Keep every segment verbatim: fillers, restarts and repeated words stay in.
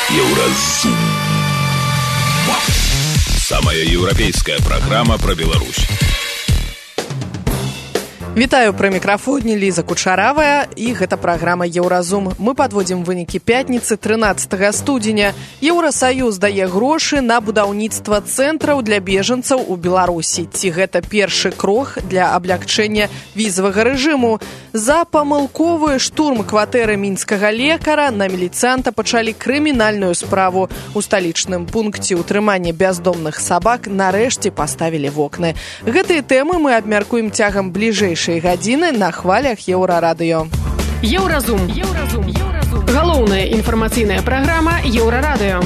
Еўразум. Самая еўрапейская праграма пра Беларусь. Вітаю, пры мікрафоне Ліза Кучаравая, і гэта праграма «Еўразум». Мы падводзім вынікі пятніцы трынаццатага студзеня. Еўрасаюз дае грошы на будаўніцтва цэнтраў для бежанцаў у Беларусі. Ці гэта першы крок для аблягчэння візавага рэжыму? За памылковы штурм кватэры мінскага лекара на міліцыянта пачалі крымінальную справу. У сталічным пункце ўтрымання бяздомных сабак нарэшце паставілі вокны. Гэтыя тэмы мы абмяркуем цягам бліжэйшай гадзіны на хвалях Еўрарадыё. Еўразум. Еўразум. Еўразум. Галоўная інфармацыйная праграма Еўрарадыё.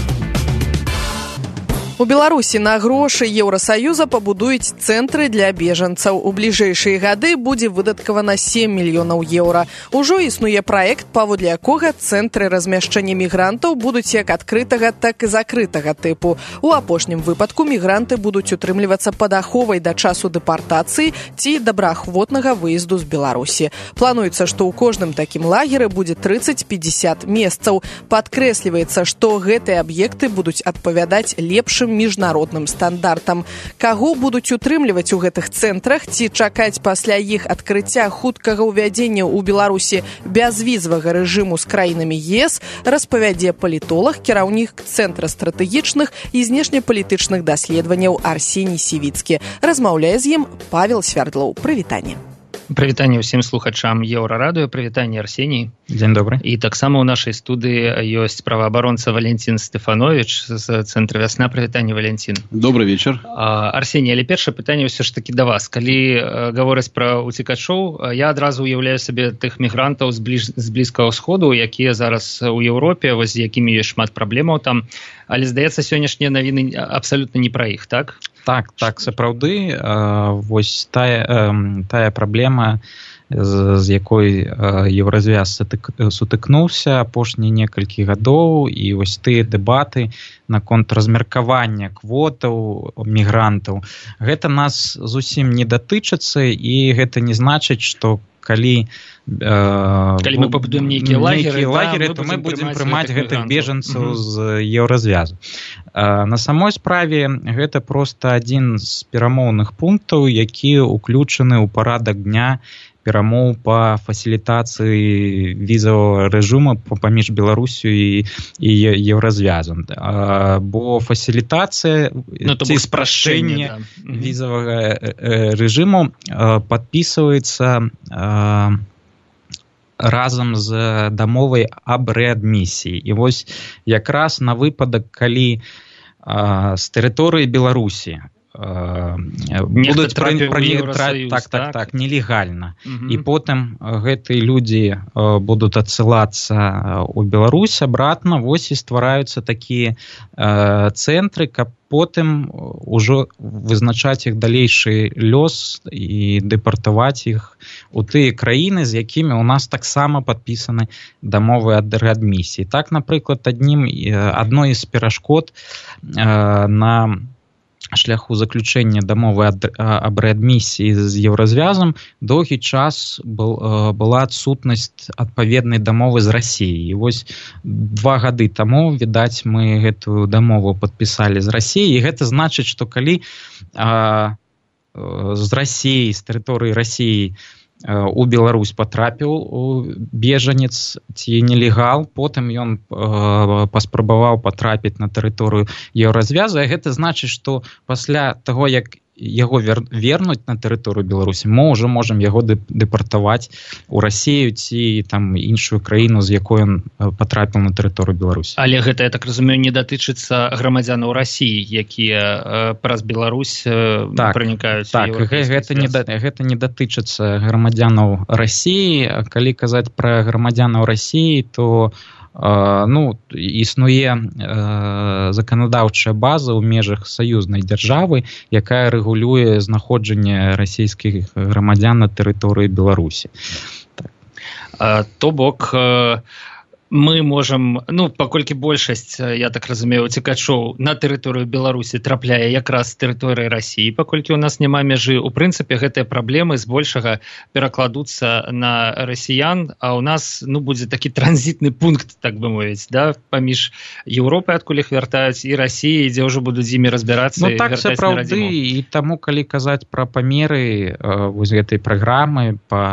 У Беларусі на грошы Еўрасаюза пабудуюць цэнтры для бежанцаў. У бліжэйшыя гады будзе выдаткавана сем мільёнаў еўра. Ужо існуе праект, паводле якога цэнтры размяшчэння мігрантаў будуць як адкрытага, так і закрытага тыпу. У апошнім выпадку мігранты будуць утрымлівацца пад аховай да часу дэпартацыі ці добраахвотнага выезду з Беларусі. Плануецца, што ў кожным такім лагеры будзе трыццаць-пятьдзясят месцаў. Падкрэсліваецца, што гэтыя аб'екты будуць адпавядаць лепшым міжнародным стандартам. Каго будуць утрымліваць у гэтых цэнтрах, ці чакаць пасля іх адкрыцця хуткага ўвядзення ў Беларусі бязвізавага рэжыму з краінамі ЕС, распавядзе палітолог, кіраўнік Цэнтра стратэгічных і знешнепалітычных даследаванняў Арсеній Сівіцкі. Размаўляе з ім Павел Свярдлоў. Прывітанне. Прывітанне ўсім слухачам Еўрарадыё, прывітанне Арсеній. Дзень добры. І таксама ў нашай студыі ёсць праваабаронца Валентин Стефанович з Цэнтра Вясна. Прывітанне, Валентин. Добрый вечар. Арсеній, але першае пытанне ўсё ж такі да вас. Калі гаворыць пра уцекачоў, я адразу уяўляю сабе тых мігрантаў з, ближ... з блізкага ўсходу, якія зараз у Еўропе, вось з якімі ёсць шмат праблемаў там. Але, здаецца, сённяшнія навіны абсалютна не пра іх, так? Так, так, сапраўды. Вось тая, тая праблема, з, з якой Еўразвяз сутыкнуўся апошнія некалькі гадоў, і вось тыя дэбаты наконт размеркавання квотаў мігрантаў, гэта нас зусім не датычыцца, і гэта не значыць, што калі калі мы пабудуем нейкія лагеры, лагеры, да, то мы будзем прымаць гэтых бежанцаў uh-huh. з Еўразвязу. На самой справе гэта проста адзін з перамоўных пунктаў, які ўключаны ў парадак дня перамоў па фасілітацыі візавага рэжыму паміж Беларусю і, і Еўразвязам. Бо фасілітацыя ну, ці спрашчэнне да. візавага рэжыму падпісваецца разам з дамовай аб рэадмісіі. І вось якраз на выпадак, калі а, з тэрыторыі Беларусі а, будуць пранікраць так, так, так, нелегальна. Uh-huh. І потым гэтыя людзі а, будуць адсылацца ў Беларусь абратна, вось і ствараюцца такія а, цэнтры, каб потым ужо вызначаць іх далейшы лёс і дэпартаваць іх у тыя краіны, з якімі ў нас таксама падпісаны дамовы аб рэадмісіі. Так, напрыклад, аднім, адной з перашкод на шляху заключэння дамовы аб рэадмісіі з Еўразвязам доўгі час был, была адсутнасць адпаведнай дамовы з Расіяй. І вось два гады таму, відаць, мы гэтую дамову падпісалі з Расіяй, і гэта значыць, што калі а, з Расіяй, з тэрыторыі Расіі у Беларусь патрапіў бежанец ці нелегал, потым ён э, паспрабаваў патрапіць на тэрыторыю Еўразвяза, і гэта значыць, што пасля таго, як яго вер... вернуць на тэрыторыю Беларусі, мы ўжо можам яго дэпартаваць у Расію ці там іншую краіну, з якой ён патрапіў на тэрыторыю Беларусі. Але гэта, я так разумею, не датычыцца грамадзянаў Расіі, якія э, праз Беларусь э, так, пранікаюць. Так, гэта не, гэта не датычыцца грамадзянаў Расіі. Калі казаць пра грамадзянаў Расіі, то ну, існуе э, заканадаўчая база ў межах саюзнай дзяржавы, якая рэгулюе знаходжанне расійскіх грамадзян на тэрыторыі Беларусі. Так. А, то бок, э, мы можам, ну, паколькі большасць, я так разумею, уцекачоў на тэрыторыю Беларусі трапляе якраз з тэрыторыі Расіі, паколькі у нас няма мяжы, у прынцыпе, гэтыя праблемы збольшага перакладуцца на расіян, а у нас, ну, будзе такі транзітны пункт, так бы мовіць, да, паміж Еўропай, адкуль іх вяртаюць, і Расіі, дзе ўжо будуць з імі разбірацца. Ну, так, сапраўды, і таму, калі казаць пра памеры э, вось гэтай праграмы, па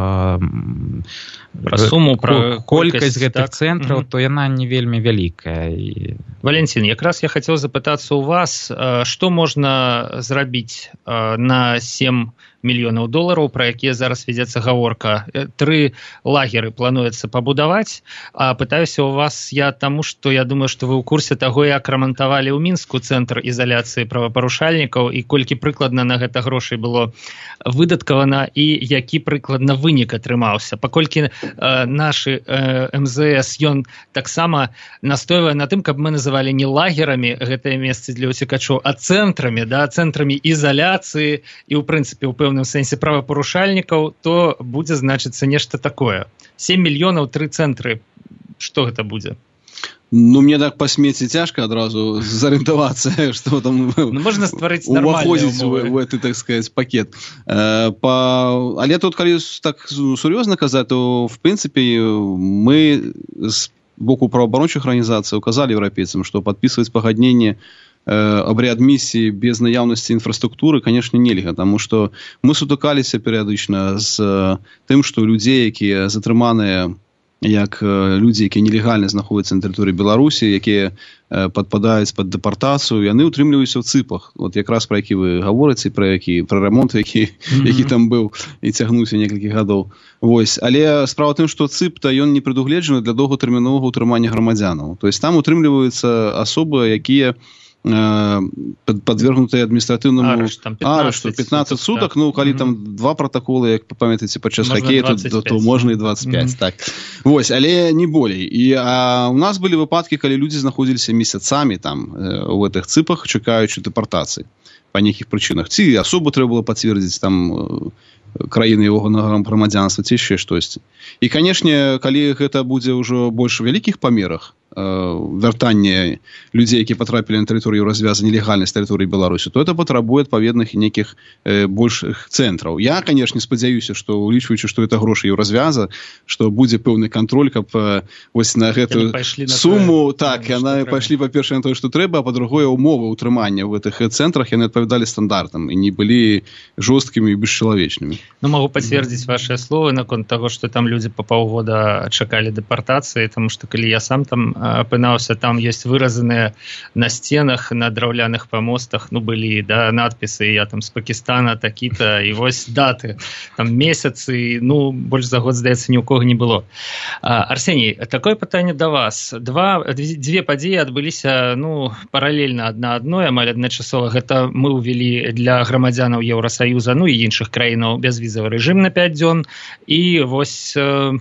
э, пра суму, пра колькасць гэтых так. цэнтраў, mm-hmm. то яна не вельмі вялікая. І... Валентин, якраз я хацеў запытацца ў вас, што можна зрабіць на сем мільёнаў долараў, пра якія зараз вядзецца гаворка. Тры лагеры плануецца пабудаваць, а пытаюся ў вас я таму, што я думаю, што вы ў курсе таго, як рамантавалі ў Мінску цэнтр ізаляцыі правапарушальнікаў і колькі прыкладна на гэта грошай было выдаткавана і які прыкладна вынік атрымаўся. Паколькі э, нашы э, эм зэ эс, ён таксама настойвае на тым, каб мы называлі не лагерамі гэтыя месцы для уцекачоў, а цэнтрамі, да, цэнтрамі ізаляцыі і ў прынцыпе ў пэўным сэнсе правапарушальнікаў, то будзе значыцца нешта такое. сем мільёнаў, тры цэнтры. Што гэта будзе? Ну, мне так па смеці цяжка адразу зарыентавацца, што там ну, можна стварыць нармальныя умовы. У гэты, так сказаць, пакет. Э, па... Але тут, калі так сур'ёзна казаць, то, в прынцыпе, мы з боку праваабарончых арганізацый указалі еўрапейцам, што падпісваць пагадненне об реадмиссии без наявности инфраструктуры, конечно, нельга, потому что мы сутыкаліся перыядычна з тым, што людзей, якія затрыманыя як людзі, якія нелегальна знаходзяцца на тэрыторыі Беларусі, якія падпадаюць пад дэпартацыю, яны ўтрымліваюцца ў цыпах. Вот якраз пра які вы гаворыце, пра які пра рамонт, які, mm-hmm. які там быў і цягнуўся некалькі гадоў. Вось. Але справа тым, што цып-то ён не прадугледжаны для доўгатэрміновага ўтрымання грамадзянаў. То есть там утрымліваюцца асобы, якія подвергнутые административному арешту пятнадцать суток, да. Ну, коли mm-hmm. там два протоколы, як памятаеце, падчас хоккея, то, то, то можно и двадцать пять, mm-hmm. так. Вось, але не болей. И а, у нас были выпадки, когда люди знаходзіліся месяцами там э, в этих цыпах, чекаючи депортации по неких причинах. Ці особу трэба было подтвердить там э, краіны его грамадзянства, ці яшчэ штосьці. И, конечно, калі гэта будзе ўжо больш вялікіх памерах, вяртанне людзей, якія патрапілі на тэрыторыю развяза нелегальнай з тэрыторыі Беларусі, то это патрабуе адпаведных нейкіх э, большых цэнтраў. Я, конечно, спадзяюся, што улічваючы, што это грошы еўразвяза, што будзе пэўны кантроль, каб э, вось на гэтую суму, на так, яны пайшлі, па-першае, на тое, што трэба, а па-другое, умовы ўтрымання ў гэтых цэнтрах яны адпавядалі стандартам і не былі жорсткімі і бесчалавечнымі. Ну, могу пацвердзіць вашыя словы наконт таго, што там людзі па паўгода чакалі дэпартацыі, таму што калі я сам там апынаўся, там ёсць выразаныя на сценах, на драўляных памостах, ну, былі, да, надпісы, я там з Пакістана такі-то, і вось даты, там месяцы, ну, больш за год, здаецца, ні ў кого не было. А, Арсеній, такое пытанне да вас. Два, дзве падзеі адбыліся, ну, паралельна адна адной, амаль адначасова. Гэта мы ўвялі для грамадзянаў Еўрасаюза, ну, і іншых краінаў бязвізавы рэжым на пяць дзён, і вось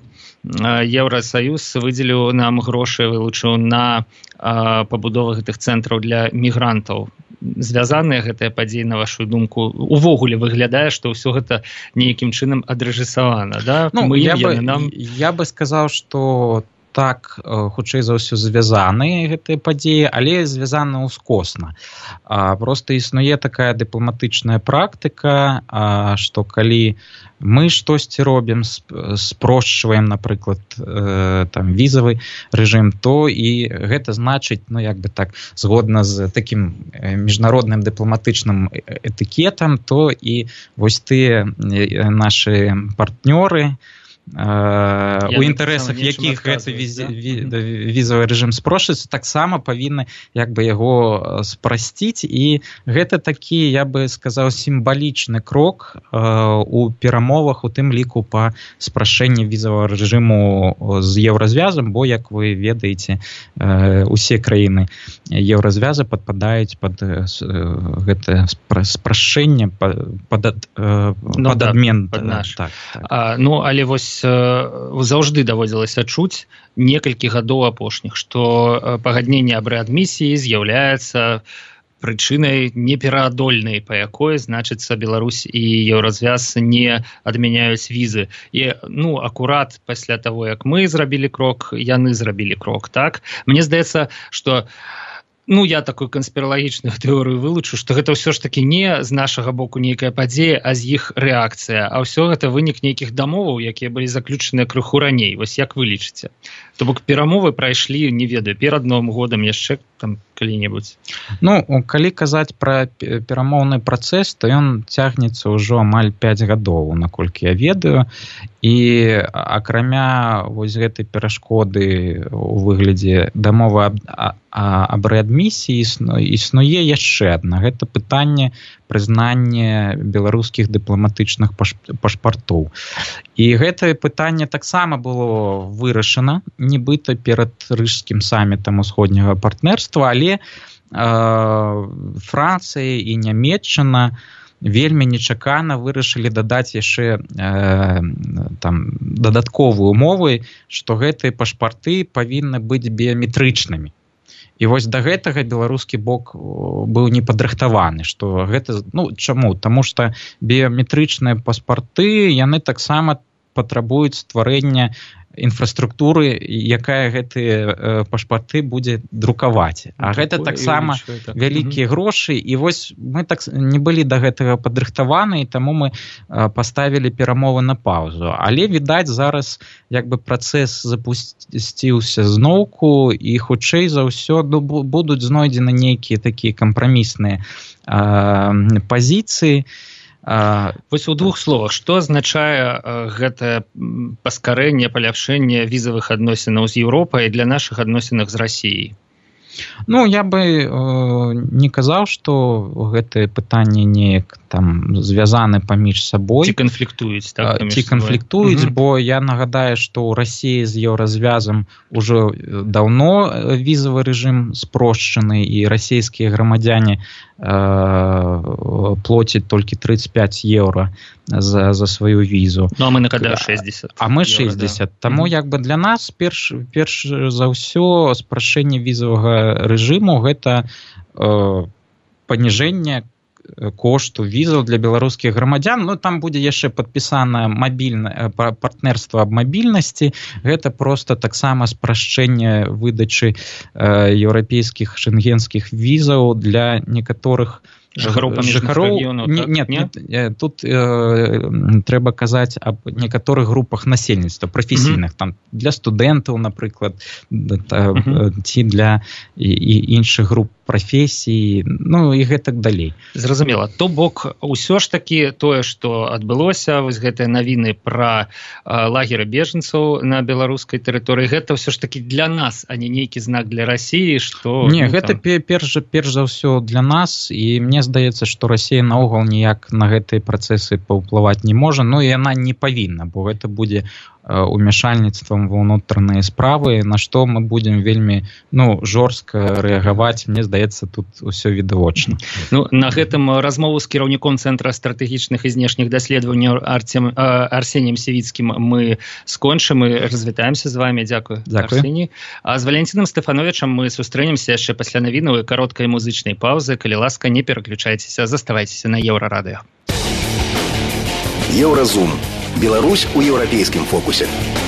Еўрасаюз выдзеліў нам грошы, вылучыў на а, пабудову гэтых цэнтраў для мігрантаў. Звязаныя гэтыя падзеі, на вашу думку, увогуле выглядае, што ўсё гэта нейкім чынам адрэжысавана, да? Ну, мы, я, бы, нам... я бы сказаў, што так, хутчэй за ўсё звязаныя гэтыя падзеі, але звязаны ўскосна. А, просто існуе такая дыпламатычная практыка, а, што калі мы штосьці робім, спрошчваем, напрыклад, э, там, візавы рэжым, то і гэта значыць, ну, як бы так, згодна з такім міжнародным дыпламатычным этыкетам, то і вось тыя нашы партнёры, Uh, у інтарэсах якіх гэты віз, ві, візавы рэжым спрошчыцца, таксама павінны як бы яго спрасціць, і гэта такі, я бы сказаў, сімвалічны крок uh, у перамовах, у тым ліку па спрашэнні візавага рэжыму з еўразвязам, бо, як вы ведаеце, uh, усе краіны еўразвяза падпадаюць пад uh, гэта спрашэнне пад, пад, uh, ну, пад да, адмен. Пад наш. Так, так. А, ну, але вось заўжды даводзілася чуць некалькі гадоў апошніх, што пагадненне аб рэадмісіі з'яўляецца прычынай непераадольнай, па якой, значыцца, Беларусь і Еўразвяз не адмяняюць візы. І, ну, акурат пасля таго, як мы зрабілі крок, яны зрабілі крок, так? Мне здаецца, што ну, я такую канспіралагічную тэорыю вылучу, што гэта ўсё ж такі не з нашага боку нейкая падзея, а з іх рэакцыя, а ўсё гэта вынік нейкіх дамоваў, якія былі заключаныя крыху раней. Вось як вы лічыце? То бок перамовы прайшлі, не ведаю, перад Новым годам яшчэ там калі-небудзь. Ну, калі казаць пра перамоўны працэс, то ён цягнецца ўжо амаль пяць гадоў, наколькі я ведаю, і акрамя вось гэтай перашкоды у выглядзе дамовы аб, аб рэадмісіі існуе яшчэ адна. Гэта пытанне прызнання беларускіх дыпламатычных пашпартоў. І гэтае пытанне таксама было вырашана, нібыта перад рыжскім самітам усходняга партнерства, але э, Францыя і Нямецчына вельмі нечакана вырашылі дадаць яшчэ э, там дадатковыя умовы, што гэтыя пашпарты павінны быць біяметрычнымі. І вось да гэтага беларускі бок быў не падрыхтаваны, што гэта, ну, чаму? Таму што біяметрычныя паспарты, яны таксама патрабуюць стварэння інфраструктуры, якая гэтыя пашпарты будзе друкаваць. А гэта таксама вялікія грошы, і вось мы так не былі да гэтага падрыхтаваны, і таму мы паставілі перамовы на паўзу. Але, відаць, зараз як бы працэс запусціўся зноўку, і хутчэй за ўсё ну, будуць знойдзены нейкія такія кампрамісныя э, пазіцыі. А, вось у двух словах, што азначае гэтае паскарэнне, паляпшэнне візавых адносінаў з Еўропай для нашых адносінах з Расіяй? Ну, я бы э, не казаў, што гэтае пытанне неяк там звязаны паміж сабой. Ці канфліктуюць, так? Ці канфліктуюць, бо я нагадаю, што ў Расіі з Еўразвязам ужо даўно візавы рэжым спрошчаны, і расійскія грамадзяне плоціць толькі тридцать пять еўра за, за сваю візу. Ну, а мы нагадаю шэсцьдзесят. А мы шэсцьдзесят. Да. Таму, як бы для нас, перш, перш за ўсё, спрашчэнне візавага рэжыму гэта э, паніжэнне кошту візаў для беларускіх грамадзян. Ну, там будзе яшчэ падпісана мабільна, партнерства аб мабільнасці. Гэта проста таксама спрашчэнне выдачы э, еўрапейскіх шенгенскіх візаў для некаторых жыхароў памежных рэгіёнаў. Нет, нет, нет, тут э, трэба казаць аб некаторых групах насельніцтва, прафесійных, mm-hmm. там для студэнтаў, напрыклад, mm-hmm. ці для і, і іншых груп прафесій, ну і гэтак далей. Зразумела. То бок, усё ж такі тое, што адбылося, вось гэтыя навіны пра э, лагеры бежанцаў на беларускай тэрыторыі, гэта ўсё ж такі для нас, а не нейкі знак для Расіі, што... Не, ну, гэта там... перш, перш за ўсё для нас, і мне здаецца, што Расія наогул ніяк на гэтыя працэсы паўплываць не можа, ну і яна не павінна, бо гэта будзе умяшальніцтвам ва ўнутраныя справы, на што мы будзем вельмі ну, жорстка рэагаваць. Мне здаецца, тут усё відавочна. Ну, на гэтым размову з кіраўніком Цэнтра стратэгічных і знешніх даследаванняў Арсем, Арсеніем Сівіцкім мы скончым і развітаемся з вами. Дзякую, Дзякую. Арсеній. А з Валентинам Стэфановічам мы сустрэнемся яшчэ пасля навінаў і кароткай музычнай паўзы. Калі ласка, не пераключайцеся, заставайцеся на Еўрарадыё. Еўразум. Беларусь у еўрапейскім фокусе.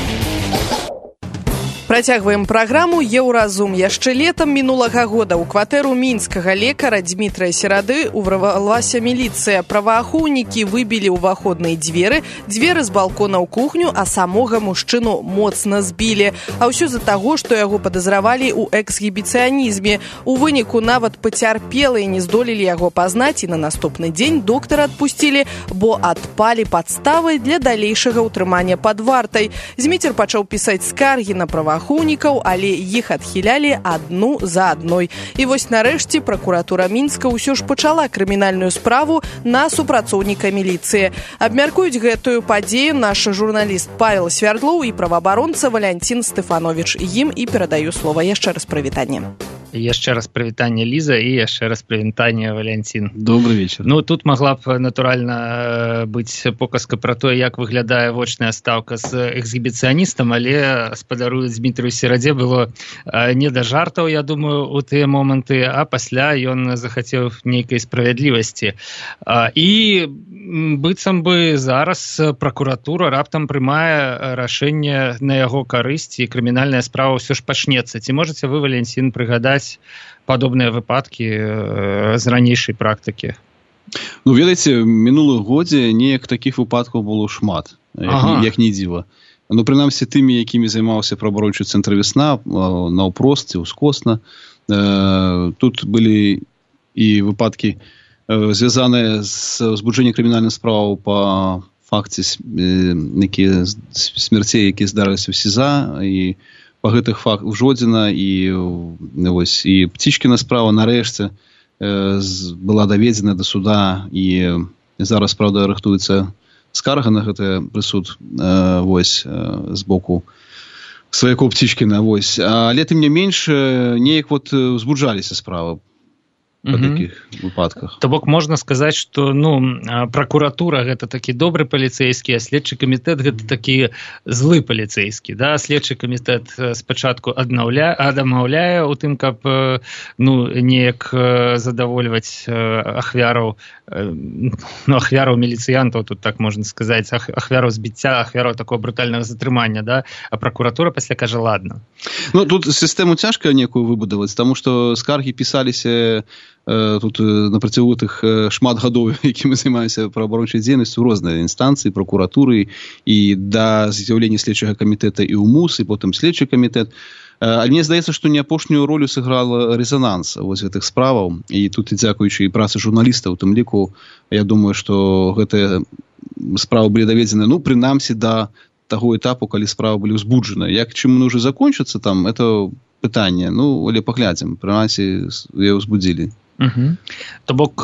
Працягваем праграму «Еўразум». Яшчэ летам мінулага года ў кватэру мінскага лекара Дмітрая Серады ўварвалася міліцыя. Праваахоўнікі выбілі ўваходныя дзверы, дзверы з балкона ў кухню, а самога мужчыну моцна збілі. А ўсё з-за таго, што яго падазравалі ў эксгібіцыянізме. У выніку нават пацярпелыя не здолелі яго пазнаць, і на наступны дзень доктара адпусцілі, бо адпалі падставы для далейшага ўтрымання пад вартай. Зміцер пачаў пісаць скаргі на праваахоўнікаў, але іх адхілялі адну за адной. І вось нарэшце пракуратура Мінска ўсё ж пачала крымінальную справу на супрацоўніка міліцыі. Абмяркуюць гэтую падзею наш журналіст Павел Свярдлоў і праваабаронца Валентин Стэфановіч. Ім і перадаю слова. Яшчэ раз прывітанне. Яшчэ раз прывітанне, Ліза, і яшчэ раз прывітанне, Валянцін. Добрый вечер. Ну, тут могла б, натуральна, быць показка про то, як выглядае вочная стаўка з эксгібіцыяністам, але спадару Дмітрию Сераде было не да жартаў, я думаю, у тыя моманты, а пасля ён захацеў нейкай справядлівасці. І быццам бы зараз пракуратура раптам прымае рашэнне на яго карысць, і крымінальная справа ўсё ж пачнецца. Ці можаце вы, Валянцін, прыгадаць падобныя выпадкі з ранейшай практыкі? Ну, ведаеце, мінулых годзе неяк такіх выпадкаў было шмат, ага. як, як не дзіва. Ну, прынамсі, тымі, якімі займаўся праваабарончы цэнтр «Весна», наўпрост ці ўскосна. Тут былі і выпадкі, звязаныя з узбуджэннем крымінальных справаў па факце якія смерцей, якія здарыліся ў СІЗА, і па гэтых фактах Жодзіна і, вось, і Птічкіна справа нарэшце э, была даведзена да суда, і зараз, правда, рыхтуецца скарга на гэты прысуд э, вось, э, з боку сваякоў Птічкіна. Вось. Але тым не менш, неяк вот узбуджаліся справы па mm-hmm. такіх выпадках. То бок можна сказаць, што ну, пракуратура гэта такі добры паліцэйскі, а следчы камітэт гэта такі злы паліцэйскі. Да? Следчы камітэт спачатку адмаўляе, адмаўляе у тым, каб ну, неяк задавольваць ахвяраў, ну, ахвяраў міліцыянтаў, тут так можна сказаць, ахвяраў збіцця, ахвяраў такого брутальнага затрымання, да? А пракуратура пасля кажа, ладно. Ну, тут сістэму цяжка некую выбудаваць, таму што скаргі пісаліся тут на працягу тых шмат гадоў, якімі займаюся праваабарончай дзейнасцю, розныя інстанцыі, пракуратуры, і да з'яўлення следчага камітэта і ў МУС, і потым следчы камітэт. Але мне здаецца, што не апошнюю ролю сыграла рэзананс вось гэтых справаў, і тут і дзякуючы і працы журналістаў, у тым ліку, я думаю, што гэтыя справы былі даведзены, ну, прынамсі, да таго этапу, калі справа былі ўзбуджаны. Як чым яны ўжо закончацца там, это пытанне, ну, але паглядзім, прынамсі, яе ўзбудзілі. Угу. То бок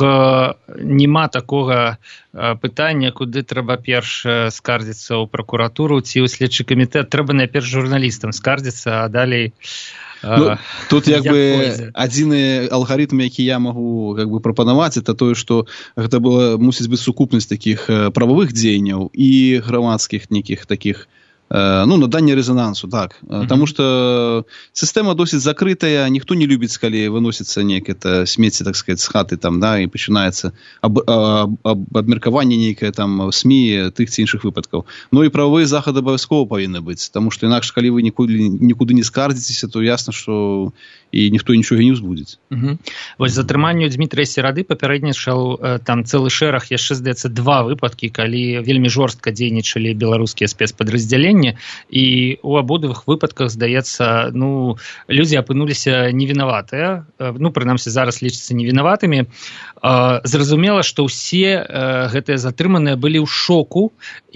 няма такога пытання, куды трэба перш скардзіцца ў пракуратуру ці ў следчы камітэт. Трэба найперш журналістам скардзіцца, а далей ну, тут як бы адзіны алгарытм, які я магу как бы прапанаваць, это тое, што гэта была, мусіць быць сукупнасць такіх прававых дзеянняў і грамадскіх нейкіх такіх ну, наданне рэзанансу, так. Mm-hmm. Таму што сістэма досыць закрытая, ніхто не любіць, калі выносіцца нейкае смецце, так сказаць, з хаты там, да, і пачынаецца аб, аб, аб, абмеркаванне нейкае там СМІ тых ці іншых выпадкаў. Ну і правовыя захады абавязкова павінны быць, таму што інакш, калі вы нікуды, нікуды не скардзіцеся, то ясна, што і ніхто нічога не ўзбудзіць. Mm-hmm. Вось затрыманню Дмітрия Серады папярэднічаў там цэлы шэраг, яшчэ, здаецца, два выпадкі, калі вельмі жорстка дзейнічалі беларускія спецпадраздзяленні, і у абодвух выпадках, здаецца, ну, людзі апынуліся невінаватыя, ну, прынамсі, зараз лічацца невінаватымі. Зразумела, што ўсе гэтыя затрыманыя былі ў шоку,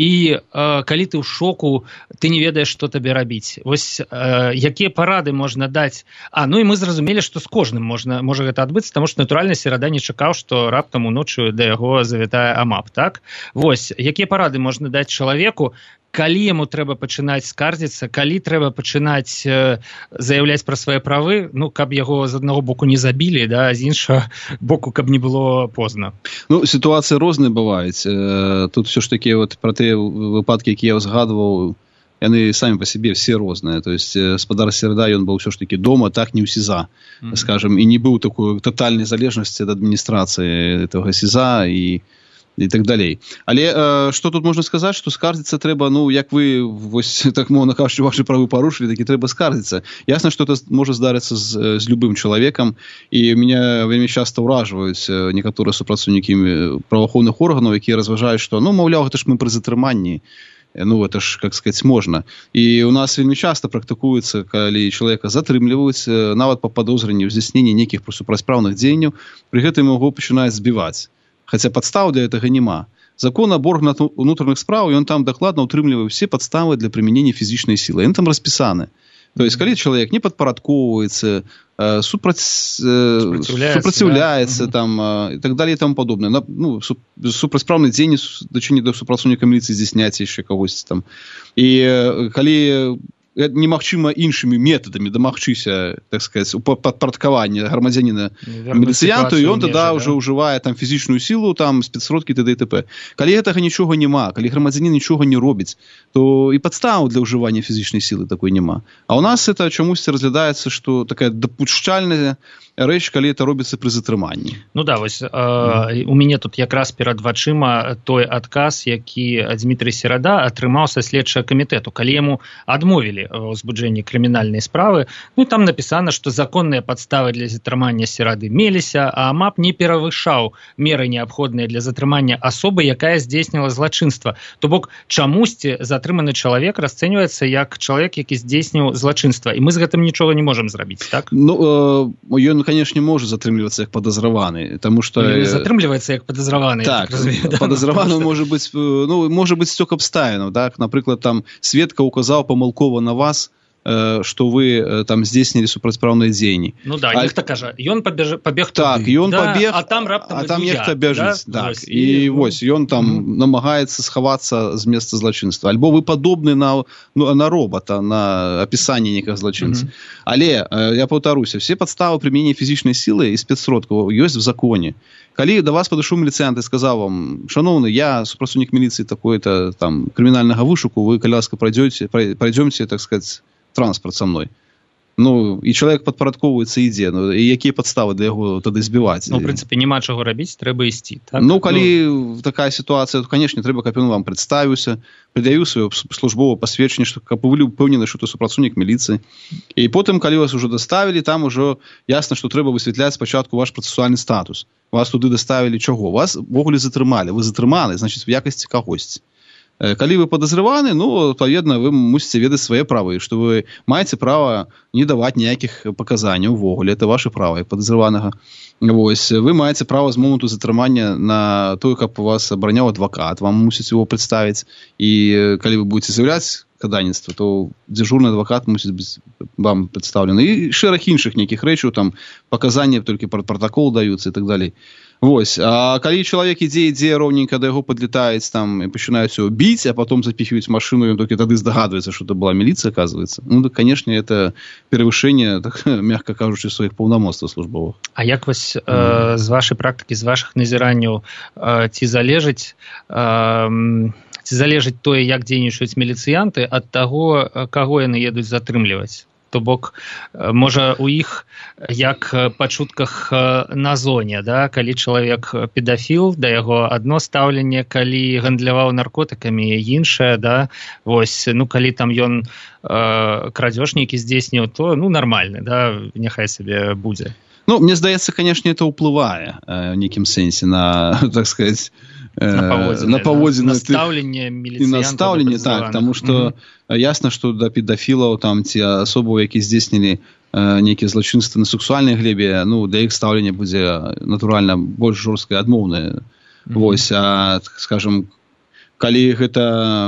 і калі ты ў шоку, ты не ведаеш, што табе рабіць. Вось якія парады можна даць? А, ну і мы зразумелі, што з кожным можна, можа гэта адбыцца, таму што, натуральна, Серада не чакаў, што раптам уночы да яго завітае АМАП, так? Вось, якія парады можна даць чалавеку, калі яму трэба пачынаць скардзіцца, калі трэба пачынаць э, заяўляць пра свае правы, ну, каб яго з аднаго боку не забілі, да, а з іншага боку, каб не было позна. Ну, сітуацыі розныя бываюць. Э, тут ўсё ж такі вот пра тыя выпадкі, якія я узгадваў, яны самі па сабе все розныя. То есть спадар Серада, ён быў ўсё ж такі дома, так не ў СІЗА, mm-hmm. скажем, і не быў такой тотальнай залежнасці ад адміністрацыі этого СІЗА і і так далей. Але э, што тут можна сказаць, што скардзіцца трэба, ну, як вы, вось, так мовна кажучы, вашы правы парушылі, такі трэба скардзіцца. Ясна, што это можа здарыцца з, з любым чалавекам, і мяне вельмі часта ўражваюць некаторыя супрацоўнікі праваахоўных органаў, якія разважаюць, што, ну, маўляў, гэта ж мы пры затрыманні, ну, это ж, как сказать, можна. І у нас вельмі часта практыкуецца, калі чалавека затрымліваюць, нават па падозрэнні ў здзяйсненні нейкіх супрацьпраўных дзеянняў, пры гэтым яго пачынаюць збіваць. Хаця падстаў для гэтага няма. Закон аб органах унутраных спраў, ён там дакладна ўтрымлівае ўсе падставы для прымянення фізічнай сілы. Ён там распісаны. То есть, калі чалавек не падпарадкоўваецца, супрац... супраціўляецца, да? Там, і так далее, і тому падобнае. Ну, супрацьпраўныя дзеянні дачынення да супрацоўніка міліцыі здзяйсняць яшчэ кагосьці там. І калі немагчыма іншымі метадамі дамагчыся, так сказать, падпарадкавання грамадзяніна міліцыянту, і он тогда уже ўжывае там фізічную сілу, там спецсродкі т.д. і т.п. Калі гэтага нічога няма, калі грамадзянін нічога не робіць, то і падстаў для ўжывання фізічнай сілы такой няма. А у нас это чамусьці разглядаецца, што такая дапушчальная рэч, калі это робіцца пры затрыманні. Ну да, вось э, mm. у мяне тут якраз перад вачыма той адказ, які Дмітрый Серада атрымаў са следчага камітэту, калі яму адмовілі ў узбуджэнні крымінальнай справы. Ну там напісана, што законныя падставы для затрымання Серады меліся, а МАП не перавышаў меры неабходныя для затрымання асобы, якая здзейсніла злачынства. То бок чамусьці затрыманы чалавек расцэньваецца як чалавек, які здзейсніў злачынства, і мы з гэтым нічога не можам зрабіць, так? Ну, э, ён, конечно, может затрымлівацца як падазраваны, тому что затрымліваецца як падазраваны. Так, так падазраваны может быть, ну, может быть стёк абставінаў, так, напрыклад, там сведка указаў памылкова на вас, что вы там здзейснілі супрацьпраўныя дзеянні. Ну да, а... нехта кажа, ён пабеж... пабег туды, так, ён да, пабег, а там раптам а там нехта бяжыць, да? Так, і, і вось, ён там mm-hmm. намагаецца схавацца з месца злачынства. Альбо вы падобны на, ну, на робота, на апісанне некага злачынца. Mm-hmm. Але, я паўтаруся, все падставы прымянення фізічнай сілы і спецсродкаў ёсць в законе. Калі да вас падышоў міліцыянт і сказаў вам, шановны, я супрацоўнік міліцыі такой-то там крымінальнага вышуку, вы, калі ласка, пройдёте, пройдёмте, так сказать, транспорт со мной. Ну, і чалавек падпарадковваецца і ідзе. Ну, і якія падставы для яго тады збіваць? Ну, в прынцыпе, няма чаго рабіць, трэба ісці. Так? Ну, калі ну... такая сітуацыя, то, канешне, трэба, каб ён вам прадставіўся, прыдаю сваё службовае пасведчанне, што каб вы былі ўпэўнены, што ты супрацоўнік міліцыі. І потым, калі вас ужо даставілі, там ужо ясна, што трэба высвятляць спачатку ваш працэсуальны статус. Вас туды даставілі чаго? Вас ввогуле затрымалі. Вы затрыманы, значыць, в якасці кагосьці. Калі вы падазраваны, ну, адпаведна, вы мусіце ведаць свае правы, што вы маеце права не даваць ніякіх паказанняў увогуле, это ваши правы падазраванага. Вось, вы маеце права з моманту затрымання на тое, каб вас абараняў адвакат, вам мусіць его прадставіць, і калі вы будете з'яўляць каданніцтва, то дзяжурны адвакат мусіць быць вам прадстаўлены. І шэраг іншых нейкіх рэчаў, там паказанні толькі пра пратакол даюцца і так далей. Вось, а калі чалавек ідзе, ідзе роўненька да яго падлетаюць там і пачынаюць яго біць, а потом запихиваюць машину, ён толькі тады здагадваецца, што это была міліцыя, оказывается. Ну, так, конечно, это перевышение, так, мягко кажучи, сваіх паўнамоцтваў службовых. А як вось э, з вашай практыкі, з вашых назіранняў, э, ці залежыць э, ці залежыць тое, як дзейнічаюць міліцыянты ад таго, каго яны едуць затрымліваць? То бок, можа, у іх, як па чутках на зоне, да, калі чалавек педафіл, да яго адно стаўленне, калі гандляваў наркотыкамі, іншае, да, вось, ну, калі там ён э, крадзеж нейкі здзейсніў, то, ну, нармальны, да, няхай сабе будзе. Ну, мне здаецца, конечно, это ўплывае э, в нейкім сэнсе на, так сказать, на паводзіны настаўленне міліцыянтаў, настаўленне, так, таму што mm-hmm. ясна, што да педафілаў там ці асобаў, які здзейснілі э, нейкія злачынствы на сексуальнай глебе, ну, для іх стаўлення будзе натуральна больш жорсткае, адмоўнае. Mm-hmm. Вось, а, скажем, калі гэта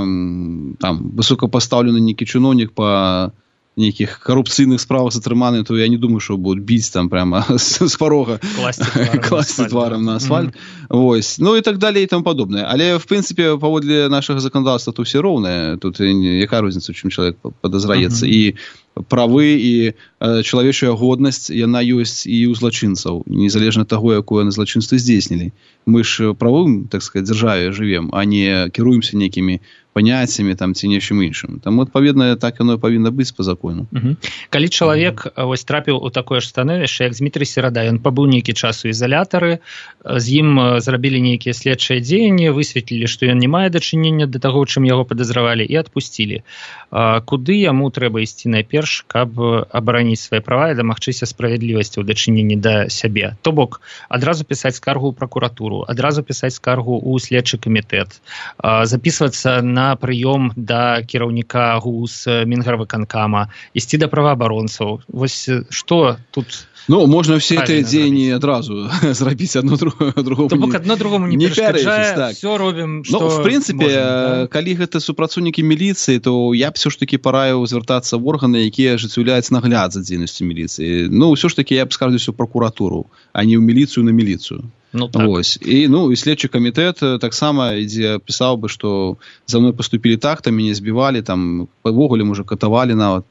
там высокапастаўлены нейкі чыноўнік па нейкіх карупцыйных справах затрыманы, то я не думаю, што будуць біць там прямо з парога, класці тварам на асфальт. Mm-hmm. Вось. Ну і так далее і тому падобнае. Але, в прынцыпе, паводле нашага заканадаўства то ўсе роўныя. Тут якая розніца, у чым чалавек падазраецца. Mm-hmm. І правы, і э, чалавечая годнасць, яна ёсць і ў злачынцаў, незалежна ад таго, якое яны злачынства здзейснілі. Мы ж правым, так сказать, дзяржаве жывем, а не кіруемся нейкімі паняццямі там ці нечым іншым. Таму, адпаведна, так яно павінна быць па закону. Угу. Калі чалавек вось трапіў у такое ж становішча, як Дмітрый Серада, ён пабыў нейкі час у ізалятары, з ім зрабілі нейкія следчыя дзеянні, высветлілі, што ён не мае дачынення да таго, чым яго падазравалі, і адпусцілі. Куды яму трэба ісці найперш, каб абараніць свае права і дамагчыся справядлівасці ў дачыненні да сябе? То бок, адразу пісаць скаргу ў пракуратуру, адразу пісаць скаргу ў следчы камітэт, запісвацца на на прыём да кіраўніка ГУС, Мінгарвыканкама, ісці да праваабаронцаў. Вось што тут... Ну, можна все гэтыя дзеянні адразу зрабіць адно другому. То бок адно другому не перашкаджае, так. Все робім, што можна. Ну, в прынцыпе, можна, да? Калі гэта супрацоўнікі міліцыі, то я б все ж таки параіў звяртацца в органы, якія ажыццяўляюць нагляд за дзейнасцю міліцыі. Ну, ўсё ж таки я б скардзіўся ў пракуратуру, а не ў міліцыю на міліцыю. Ну, так. Вось. І, ну, і следчы камітэт таксама ідзе пісаў бы, што за мной паступілі так, там мяне збівалі, там павогуле, можа, катавалі нават.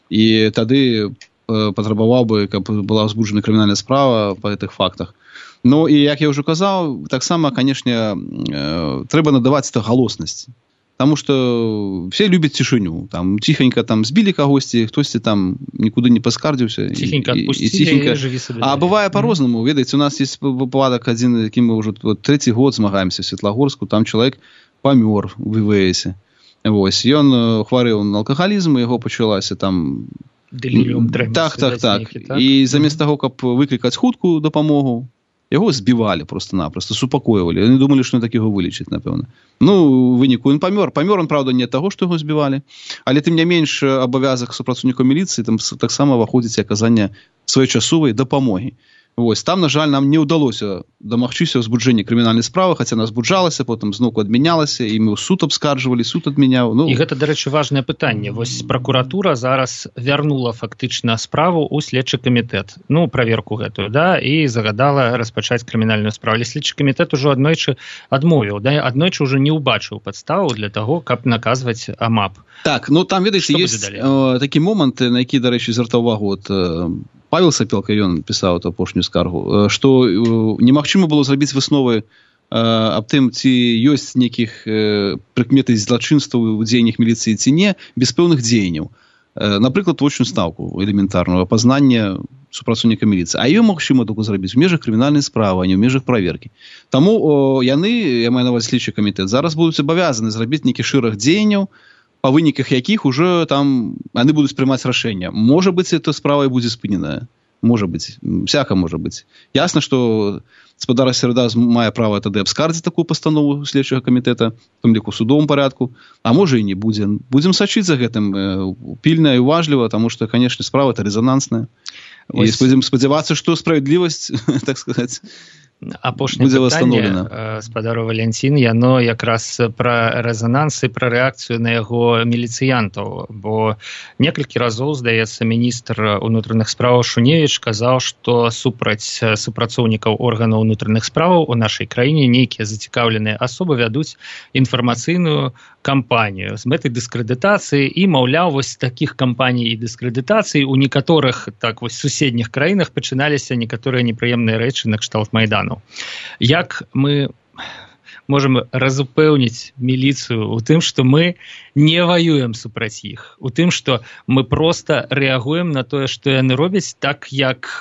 І тады патрабаваў бы, каб была ўзбуджана крымінальная справа па гэтых фактах. Ну, і, як я ўжо казаў, таксама, канешне, трэба надаваць это галоснасць. Таму што все любяць цішыню. Там ціхенька там збілі кагосьці, хтосьці там нікуды не паскардзіўся. Ціхенька адпусцілі, жыві сабе. А бывае па-рознаму. Mm-hmm. Ведаеце, у нас ёсць выпадак адзін, якім мы ўжо вот, трэці год змагаемся в Светлагорску, там чалавек памёр в вэ вэ эсе. Вось, ён хварэў на алкагалізм, яго пачалася там... Деліриум так, так, так. так. І замест таго, каб выклікаць хуткую дапамогу, яго збівалі просто-напросто, супакойвалі. Яны думалі, што ён так яго вылечыць, напэўна. Ну, у выніку ён памёр. Памёр он, правда, не ад таго, што яго збівалі. Але тым не менш абавязак супрацоўніка міліцыі там таксама выходзіць аказанне своечасовай дапамогі. Вось, там, на жаль, нам не ўдалося дамагчыся ўзбуджэння крымінальнай справы, хаця она збуджалася, потым зноўку адмянялася, і мы ў суд абскарджвалі, суд адмяняў. Ну... І гэта, дарэчы, важнае пытанне. Вось пракуратура зараз вярнула фактычна справу ў следчы камітэт. Ну, праверку гэтую, да, і загадала распачаць крымінальную справу. Але следчы камітэт ужо аднойчы адмовіў, да, аднойчы ўжо не ўбачыў падставу для таго, каб наказваць АМАП. Так, ну там, ведаеце, ёсць э, такі момант, на які, дарэчы, звяртаў увагу от э, Павел Сапелка, ён пісаў эту апошнюю скаргу, што немагчыма было зрабіць высновы аб тым, ці ёсць нейкіх прыкметы злачынстваў у дзеяннях міліцыі ці не, без пэўных дзеянняў. Напрыклад, очную стаўку элементарную, апазнання супрацоўніка міліцыі. А ее магчыма толькі зрабіць у межах крымінальнай справы, а не ў межах праверкі. Таму о, яны, я маю на ўвазе слідчы камітэт, зараз будуць абавязаны зрабіць нейкі шэраг дзеянняў, па выніках якіх уже там яны будуць прымаць рашэнне. Можа быць, эта справа і будзе спыненая. Можа быць. Всяка можа быць. Ясна, што гаспадара Середа мае права тады абскардзіць такую пастанову следчага камітэта, в тым ліку ў судовым парадку, а можа і не будзе. Будзем сачыць за гэтым пільна і уважліва, таму што, канешне, справа это резонансная. І будзем спадзявацца, што справядлівасць, так сказаць, апошняе пытанне гаспадару Валянцін, яно якраз пра рэзананс і пра рэакцыю на яго міліцыянтаў, бо некалькі разоў, здаецца, міністр унутраных спраў Шуневіч казаў, што супраць супрацоўнікаў органаў унутраных спраў у нашай краіне нейкія зацікаўленыя асобы вядуць інфармацыйную кампанію з мэтай дыскрэдытацыі і, маўляў, вось такіх кампаній і дыскрэдытацый у некаторых так вось суседніх краінах пачыналіся некаторыя непрыемныя рэчы накшталт Майдану. Як мы можам разупэўніць міліцыю у тым, што мы не ваюем супраць іх, у тым, што мы проста рэагуем на тое, што яны робяць так, як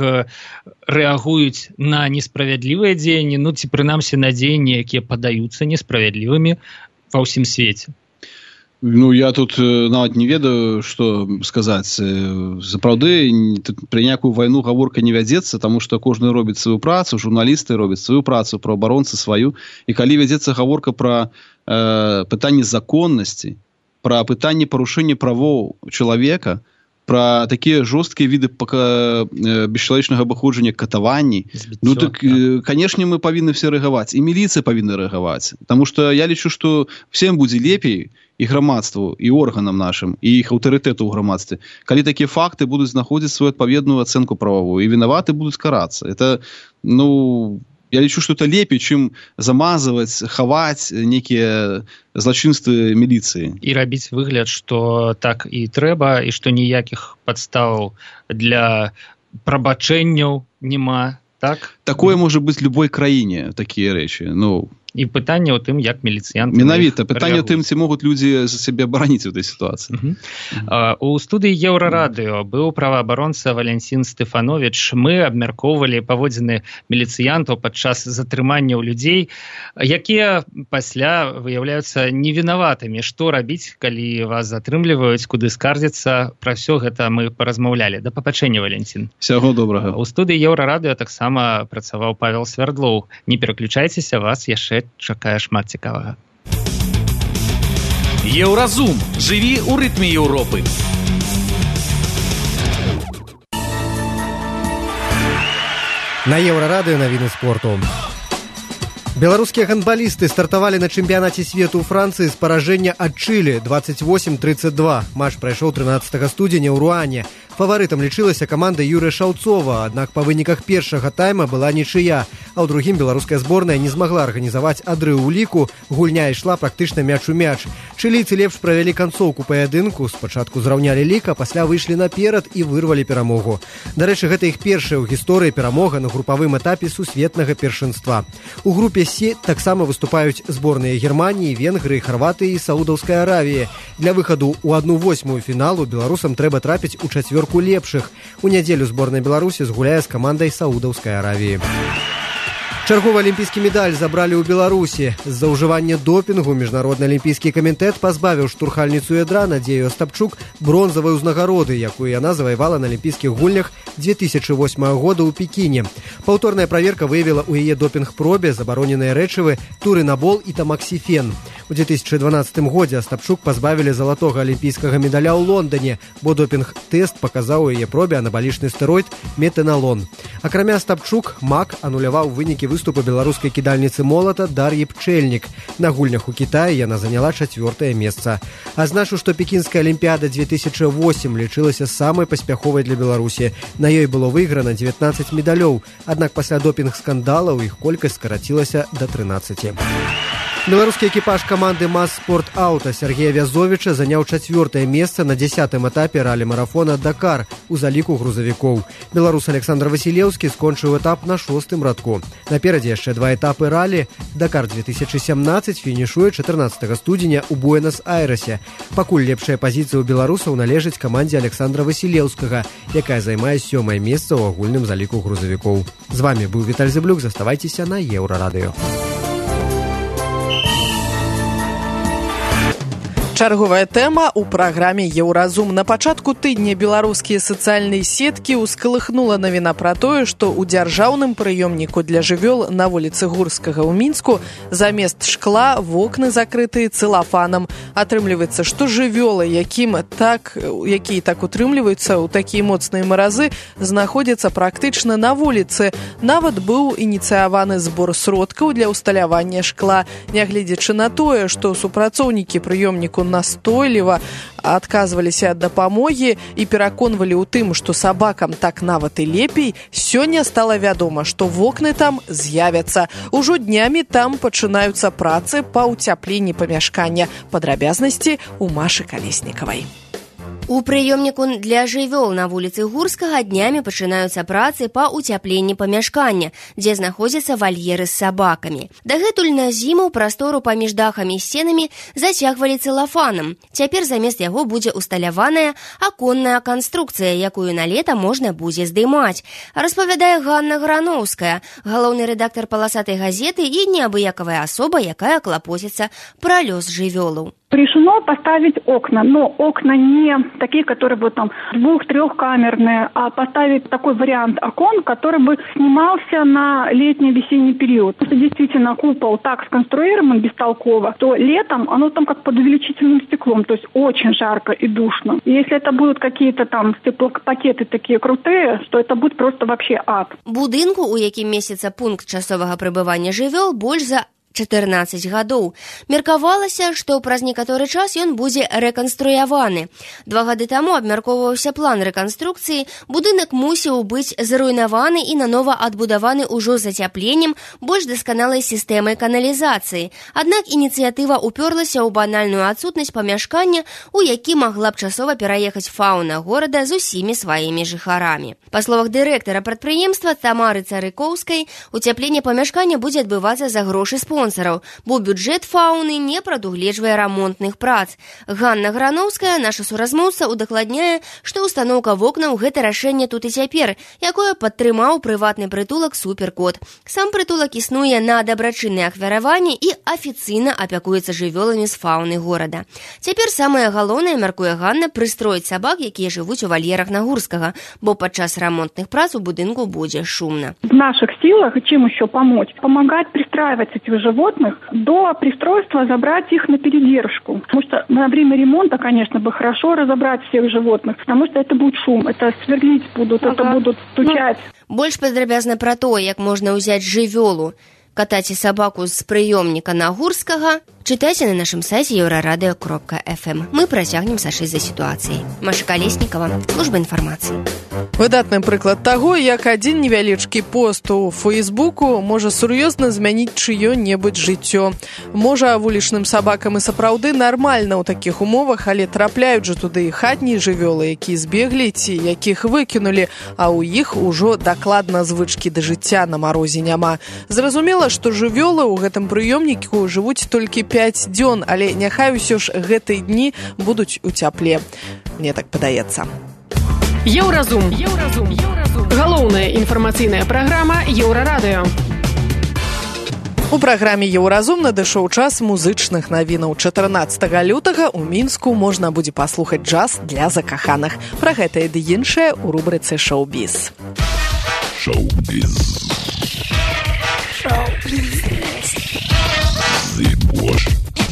рэагуюць на несправядлівыя дзеянні, ну ці прынамсі на дзеянні, якія падаюцца несправядлівымі ва ўсім свеце. Ну, я тут нават не ведаю, што сказаць. Сапраўды, пры някую вайну гаворка не вядзецца, таму што кожны робіць сваю працу, журналісты робяць сваю працу, праваабаронцы сваю. І калі вядзецца гаворка пра э, пытанне законнасці, пра пытанне парушэння правоў чалавека, пра такія жорсткія віды бесчалавечнага абыходжання, катаванні, ну так, канешне, мы павінны все рэагаваць, і міліцыя павінна рэагаваць, таму што я лічу, што всем будзе лепей, і грамадству, і органам нашым, і іх аўтарытэту ў грамадстве, калі такія факты будуць знаходзіць сваю адпаведную ацэнку прававую, і вінаваты будуць карацца. Это, ну, я лічу, што это лепей, чым замазваць, хаваць нейкія злачынствы міліцыі. І рабіць выгляд, што так і трэба, і што ніякіх падстаў для прабачэнняў няма, так? Такое можа быць любой краіне, такія рэчы, ну... І пытанне ў тым, як міліцыянты... Менавіта, пытанне ў тым, ці могуць людзі за сябе абараніць у этой сітуацыі. Uh-huh. Uh, у студыі Еўрарадыё быў праваабаронца Валянцін Стэфановіч. Мы абмяркоўвалі паводзіны міліцыянтаў падчас затрыманняў людзей, якія пасля выяўляюцца невінаватымі. Што рабіць, калі вас затрымліваюць, куды скардзіцца? Пра ўсё гэта мы паразмаўлялі. Да пабачэння, Валянцін. Усяго добрага. У студыі Еўрарадыё таксама працаваў Павел Свярдлоў. Не пераключайцеся, вас яшчэ чакае шмат цікавага. Еўразум. Жыві ў рытме Еўропы. На Еўрарадыё навіны спорту. Беларускія гандбалісты стартавалі на чэмпіянаце свету ў Францыі з паражэння ад Чылі двадцать восемь тридцать два. Матч прайшоў трынаццатага студзеня ў Руане. Фаварытам лічылася каманда Юрыя Шаўцова, аднак па выніках першага тайма была нічыя, а ў другім беларуская зборная не змагла арганізаваць адрыў у ліку, гульня ішла практычна мяч у мяч. Чылійцы лепш правялі канцоўку паядынку, спачатку зраўнялі лік, а пасля выйшлі наперад і вырвалі перамогу. Дарэчы, гэта іх першая ў гісторыі перамога на групавым этапе сусветнага першынства. У групе С таксама выступаюць зборныя Германіі, Венгрыі, Харватыі і Саудаўскай Аравіі. Для выхаду ў адну восьмую фіналу беларусам трэба трапіць у чацвёрку лепшых. У нядзелю зборная Беларусі згуляе з камандай Саудаўскай Аравіі. Чарговы алімпійскі медаль забралі ў Беларусі. З-за ўжывання допінгу Міжнародны алімпійскі камітэт пазбавіў штурхальніцу ядра Надзею Астапчук бронзавай узнагароды, якую яна заваявала на алімпійскіх гульнях две тысячи восьмага года ў Пекіне. Паўторная праверка выявіла ў яе допінг-пробе забароненыя рэчывы турынабол і тамаксіфен. У две тысячи дванаццатым годзе Астапчук пазбавілі залатога алімпійскага медаля ў Лондоне, бо допінг-тэст паказаў у яе пробе анабалічны стэроід метэналон. Акрамя Астапчук, МАК ануляваў вынікі выступы беларускай кідальніцы молата Дар'і Пчэльнік. На гульнях у Кітаі яна заняла чацвёртае месца. Азначу, што Пекінская алімпіяда две тысячи восемь лічылася самай паспяховай для Беларусі. На ёй было выйграна дзевятнаццаць медалёў, аднак пасля допінг-скандалаў іх колькасць скарацілася да трынаццаці. Беларускі экіпаж каманды «Мас-спорт Аута» Сергея Вязовіча заняў чацвёртае месца на дзясятым этапе ралі-марафона «Дакар» у заліку грузавікоў. Беларус Александр Васілеўскі скончыў этап на шостым радку. Наперадзе яшчэ два этапы ралі. «Дакар» две тысячи семнадцать фінішуе чатырнаццатага студзеня ў Буэнас-Айрэсе. Пакуль лепшая пазіцыя ў беларусаў належыць камандзе Александра Васілеўскага, якая займае сёмае месца ў агульным заліку грузавікоў. З вами быў Віталь Зыблюк. Заставайцеся на Еўрарадыё. Чарговая тэма ў праграме «Еўразум». На пачатку тыдня беларускія сацыяльныя сеткі ўскалыхнула навіна пра тое, што ў дзяржаўным прыёмніку для жывёл на вуліцы Гурскага ў Мінску замест шкла вокны закрытыя цэлафанам. Атрымліваецца, што жывёлы, якім так, якія так утрымліваюцца ў такія моцныя маразы, знаходзяцца практычна на вуліцы. Нават быў ініцыяваны збор сродкаў для ўсталявання шкла. Нягледзячы на тое, што супрацоўнікі прыёмніку настойліва адказваліся ад дапамогі і пераконвалі ў тым, што сабакам так нават і лепей, сёння стала вядома, што вокны там з'явяцца. Ужо днямі там пачынаюцца працы па ўцяпленні памяшкання. Падрабязнасці ў Машы Калеснікавай. У прыёмніку для жывёл на вуліцы Гурскага днямі пачынаюцца працы па ўцяпленні памяшкання, дзе знаходзяцца вальеры з сабакамі. Дагэтуль на зіму прастору паміж дахамі і сценамі зацягвалі цэлафанам. Цяпер замест яго будзе усталяваная аконная канструкцыя, якую на лета можна будзе здымаць. Распавядае Ганна Грановская, галоўны рэдактар «Паласатай газеты» і неабыякавая асоба, якая клапоціцца пра лёс жывёлаў. Решено поставить окна, но окна не такие, которые будут там двух-трехкамерные, а поставить такой вариант окон, который бы снимался на летний-весенний период. Если действительно купол так сконструирован бестолково, то летом оно там как под увеличительным стеклом, то есть очень жарко и душно. И если это будут какие-то там стеклопакеты такие крутые, то это будет просто вообще ад. Будынку, у якім месяца пункт часовага прыбывання жывёл, больш за чатырнаццаць гадоў. Меркавалася, што праз некаторы час ён будзе рэканструяваны. Два гады таму абмяркоўваўся план рэканструкцыі, будынак мусіў быць заруйнаваны і нанова адбудаваны ўжо з ацяпленнем, больш дасканалай сістэмай каналізацыі. Аднак ініцыятыва ўпёрлася ў банальную адсутнасць памяшкання, у які магла б часова пераехаць фаўна горада з усімі сваімі жыхарамі. Па словах дырэктара прадпрыемства Тамары Царыкоўскай, уцяпленне памяшкання будзе адбывацца за грошы спонсораў, бо бюджэт фауны не прадугледжвае рамонтных прац. Ганна Грановская, наша суразмоўца, удакладняе, што устаноўка вокнаў – гэта рашэнне тут і цяпер, якое падтрымаў прыватны прытулак «Суперкот». Сам прытулак існуе на дабрачыннае ахвяраванне і афіцыйна апякуецца жывёламі з фауны горада. Цяпер самае галоўнае, мяркуе Ганна, прыстроіць сабак, якія жывуць у вальерах на Гурскага, бо падчас рамонтных прац у будынку будзе шумна. В наших силах, чем еще помочь? Помогать пристраивать этих животных до пристройства, забрать их на передержку. Потому что на время ремонта, конечно, бы хорошо разобрать всех животных, потому что это будет шум, это сверлить будут, ага. Это будут стучать. Больш падрабязна пра то, як можна ўзяць жывёлу. катаце сабаку з прыёмніка Нагурскага, чытайце на нашым сайце еўрарадыё кропка эф эм. Мы працягнем сачыць за сітуацыяй. Маша Калеснікава, служба інфармацыі. Выдатны прыклад таго, як адзін невялічкі пост у Фейсбуку можа сур'ёзна змяніць чыё-небудзь жыццё. Можа, вулічным сабакам і сапраўды нармальна ў такіх умовах, але трапляюць жа туды і хатнія жывёлы, якія збеглі ці якіх выкінулі, а ў іх ужо дакладна звычкі да жыцця на марозе няма. Зразумела, што жывёлы ў гэтым прыёмніку жывуць толькі пяць дзён, але няхай усё ж гэтыя дні будуць у цяпле. Мне так падаецца. Еўразум. Еўразум. Еўразум. Галоўная інфармацыйная праграма Еўрарадыё. У праграме «Еўразум» надышоў час музычных навінаў. чатырнаццатага лютага ў Мінску можна будзе паслухаць джаз для закаханых. Пра гэта і ды іншае ў рубрыцы «Шоу-біз». Шоу-біз. Шоу-біз. Зыбош.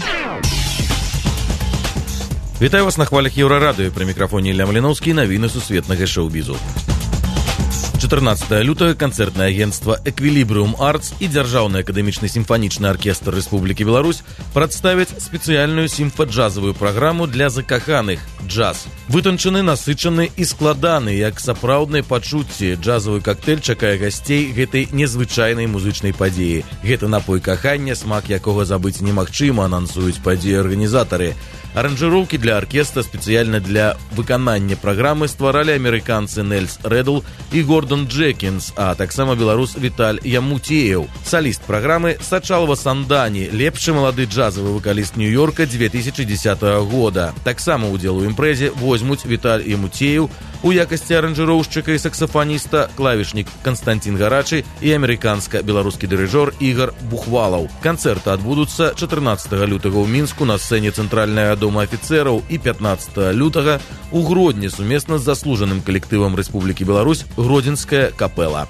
Вітаю вас на хвалях Еўрарадыё. Пры мікрафоне Ілля Маліноўскі, навіны сусветнага шоу-бізу. чатырнаццатага лютага канцэртнае агенцтва «Эквілібрыум Артс» і Дзяржаўны акадэмічны сімфанічны аркестр Рэспублікі Беларусь прадставяць спецыяльную сімфа-джазавую праграму для закаханых «Джаз». Вытанчаны, насычаны і складаны, як сапраўдныя пачуцці, джазавы коктейль чакае гасцей гэтай незвычайнай музычнай падзеі. Гэта напой кахання, смак якога забыць немагчыма, анансуюць падзеі арганізатары. Аранжыроўкі для аркестра спецыяльна для выканання праграмы стваралі амерыканцы Нельс Рэдл і Гордон Джекінс, а таксама беларус Віталь Ямуцеев. Саліст праграмы Сачалва Сандані, лепшы малады джазавы вакаліст Нью-Йорка две тысячи десятого года. Таксама ўдзел у імпрэзе возьмуць Віталь Ямуцеев у якасці аранжыроўшчыка і саксафаніста, клавішнік Канстантин Гарачы і амерыканска-беларускі дырыжор Ігар Бухвалаў. Канцэрты адбудуцца чатырнаццатага лютага ў Мінску на сцэне цэнтральнага дома афіцэраў і пятнаццатага лютага у Гродні сумесна з заслужаным калектывам Рэспублікі Беларусь «Гродзенская капэла».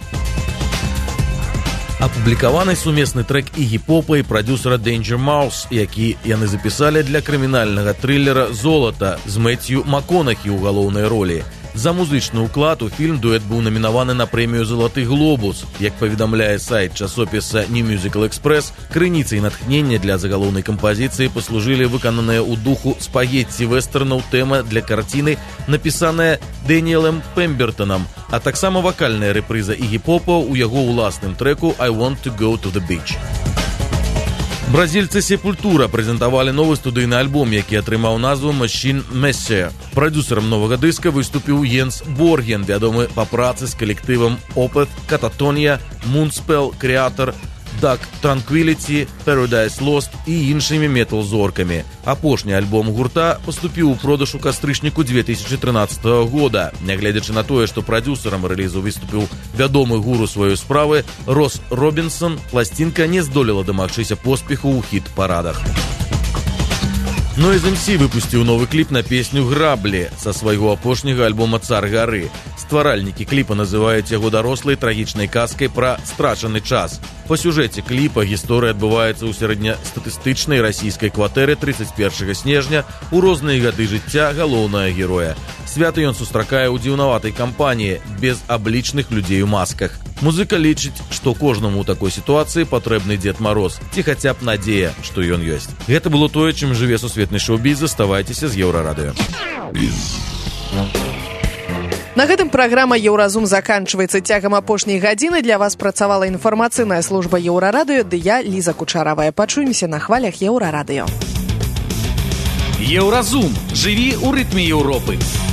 Апублікаваны сумесны трэк ігі-попа і прадюсера Danger Mouse, які яны запісалі для крымінальнага трылера «Золата» з Мэцью МакКонахі ў галоўнай ролі. За музычны ўклад у фільм дуэт быў намінаваны на прэмію «Залаты глобус». Як паведамляе сайт часопіса New Musical Express, крыніцай натхнення для загалоўнай кампазіцыі паслужылі выкананыя ў духу спагетці-вэстэрнаў тэма для карціны, напісаная Дэніэлем Пембертонам, а таксама вакальная рэпрыза ігі-попа ў яго ўласным трэку «I want to go to the beach». Бразільцы Сепультура прэзентавалі новы студыйны альбом, які атрымаў назву «Machine Messiah». Прадюсерам новага дыска выступіў Йенс Борген, вядомы па працы з калектывам Opeth, Katatonia, Moonspell, Creator, Dark Tranquility, Paradise Lost і іншымі метал-зоркамі. Апошні альбом гурта паступіў у продаж у кастрычніку две тысячи трынаццатого года. Нягледзячы на тое, што прадюсерам рэлізу выступіў вядомы гуру сваёй справы Рос Робінсон, пласцінка не здолела дамагчыся поспеху ў хіт-парадах. Noise эм сі выпусціў новы кліп на песню «Граблі» са свайго апошняга альбома «Цар гары». Стваральнікі кліпа называюць яго дарослай трагічнай казкай пра страчаны час. Па сюжэце кліпа гісторыя адбываецца ў сярэднестатыстычнай расійскай кватэры тридцать первого снежня ў розныя гады жыцця галоўнага героя. Свята ён сустракае ў дзіўнаватай кампаніі без аблічных людзей у масках. Музыка лічыць, што кожнаму ў такой сітуацыі патрэбны Дзед Мароз, ці хаця б надзея, што ён ёсць. Гэта было тое, чым жыве сусветны шоу-біз. Заставайцеся з Еўрарадыё. На гэтым праграма «Еўразум» заканчваецца. Цягам апошняй гадзіны для вас працавала інфармацыйная служба Еўрарадыё, ды я, Ліза Кучаравая. Пачуемся на хвалях Еўрарадыё. Еўразум. Жыві ў рытме Еўропы.